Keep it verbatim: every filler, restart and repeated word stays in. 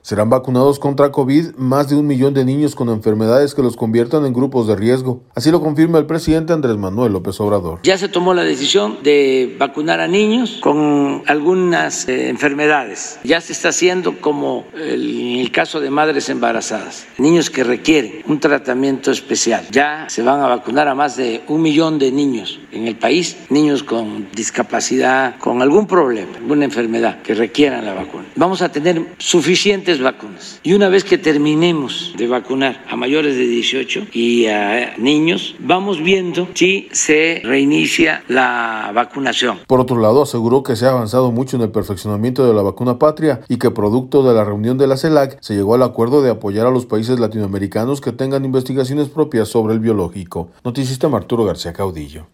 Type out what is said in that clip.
Serán vacunados contra COVID más de un millón de niños con enfermedades que los conviertan en grupos de riesgo. Así lo confirma el presidente Andrés Manuel López Obrador. Ya se tomó la decisión de vacunar a niños con algunas eh, enfermedades. Ya se está haciendo como el, el caso de madres embarazadas, niños que requieren un tratamiento especial. Ya se van a vacunar a más de un millón de niños en el país, niños con discapacidad, con algún problema, alguna enfermedad que requieran la vacuna. Vamos a tener suficientes vacunas. Y una vez que terminemos de vacunar a mayores de dieciocho y a niños, vamos viendo si se reinicia la vacunación. Por otro lado, aseguró que se ha avanzado mucho en el perfeccionamiento de la vacuna patria y que producto de la reunión de la CELAC se llegó al acuerdo de apoyar a los países latinoamericanos que tengan investigaciones propias sobre el biológico. Noticista Arturo García Caudillo.